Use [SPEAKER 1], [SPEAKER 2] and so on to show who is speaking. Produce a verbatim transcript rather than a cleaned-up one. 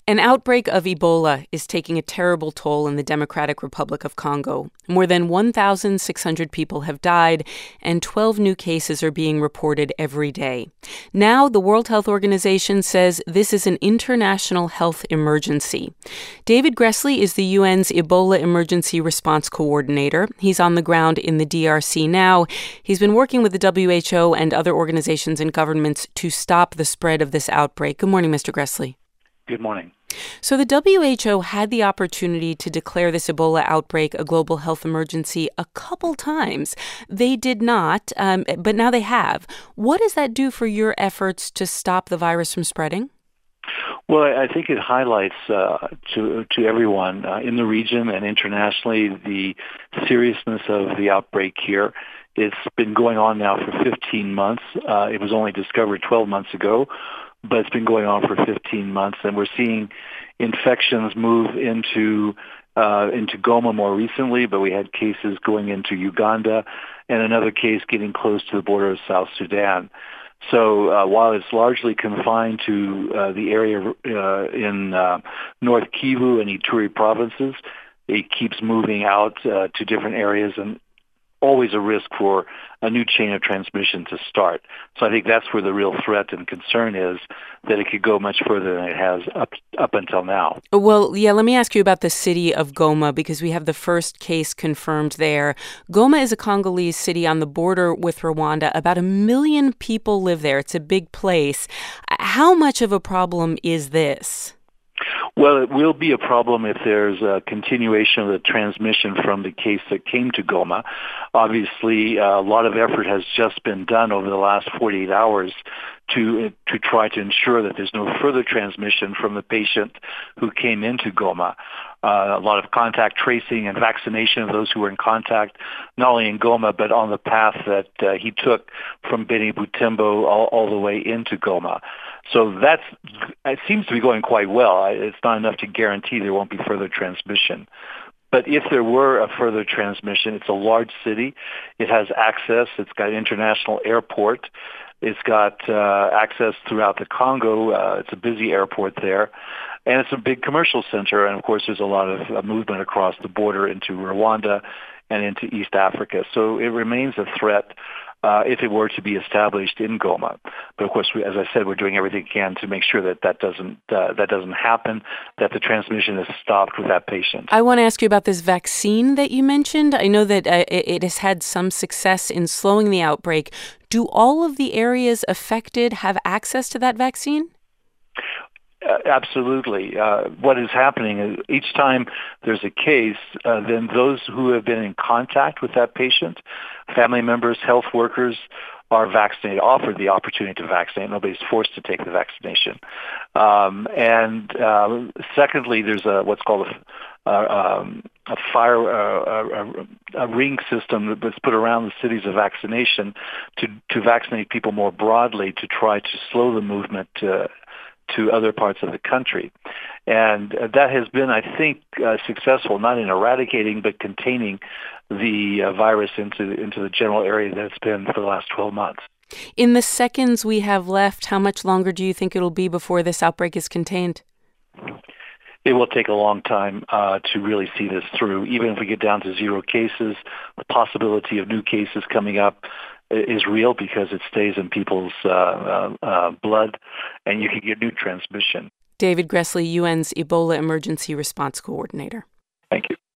[SPEAKER 1] An outbreak of Ebola is taking a terrible toll in the Democratic Republic of Congo. More than one thousand six hundred people have died, and twelve new cases are being reported every day. Now, the World Health Organization says this is an international health emergency. David Gressly is the U N's Ebola Emergency Response Coordinator. He's on the ground in the D R C now. He's been working with the W H O and other organizations and governments to stop the spread of this outbreak. Good morning, Mister Gressly.
[SPEAKER 2] Good morning.
[SPEAKER 1] So the W H O had the opportunity to declare this Ebola outbreak a global health emergency a couple times. They did not, um, but now they have. What does that do for your efforts to stop the virus from spreading?
[SPEAKER 2] Well, I think it highlights uh, to to everyone uh, in the region and internationally the seriousness of the outbreak here. It's been going on now for fifteen months. Uh, it was only discovered twelve months ago, but it's been going on for fifteen months, and we're seeing infections move into uh, into Goma more recently, but we had cases going into Uganda and another case getting close to the border of South Sudan. So uh, while it's largely confined to uh, the area uh, in uh, North Kivu and Ituri provinces, it keeps moving out uh, to different areas, and always a risk for a new chain of transmission to start. So I think that's where the real threat and concern is, that it could go much further than it has up up until now.
[SPEAKER 1] Well, yeah, let me ask you about the city of Goma, because we have the first case confirmed there. Goma is a Congolese city on the border with Rwanda. About a million people live there. It's a big place. How much of a problem is this?
[SPEAKER 2] Well, it will be a problem if there's a continuation of the transmission from the case that came to Goma. Obviously, uh, a lot of effort has just been done over the last forty-eight hours to to try to ensure that there's no further transmission from the patient who came into Goma. Uh, a lot of contact tracing and vaccination of those who were in contact, not only in Goma, but on the path that uh, he took from Beni Butembo all, all the way into Goma. So that's, it seems to be going quite well. It's not enough to guarantee there won't be further transmission. But if there were a further transmission, it's a large city. It has access. It's got an international airport. It's got uh, access throughout the Congo. Uh, it's a busy airport there. And it's a big commercial center. And, of course, there's a lot of uh, movement across the border into Rwanda and into East Africa. So it remains a threat uh, if it were to be established in Goma. But, of course, we, as I said, we're doing everything we can to make sure that that doesn't, uh, that doesn't happen, that the transmission is stopped with that patient.
[SPEAKER 1] I want to ask you about this vaccine that you mentioned. I know that uh, it has had some success in slowing the outbreak. Do all of the areas affected have access to that vaccine?
[SPEAKER 2] Uh, absolutely. Uh, what is happening is each time there's a case, uh, then those who have been in contact with that patient, family members, health workers, are vaccinated, offered the opportunity to vaccinate. Nobody's forced to take the vaccination. Um, and uh, secondly, there's a what's called a, uh, um, a fire, uh, a, a ring system that's put around the cities of vaccination to, to vaccinate people more broadly, to try to slow the movement to to other parts of the country. And that has been, I think, uh, successful, not in eradicating, but containing the uh, virus into, into the general area that it's been for the last twelve months.
[SPEAKER 1] In the seconds we have left, how much longer do you think it'll be before this outbreak is contained?
[SPEAKER 2] It will take a long time uh, to really see this through. Even if we get down to zero cases, the possibility of new cases coming up is real because it stays in people's uh, uh, uh, blood, and you can get new transmission.
[SPEAKER 1] David Gressly, U N's Ebola Emergency Response Coordinator.
[SPEAKER 2] Thank you.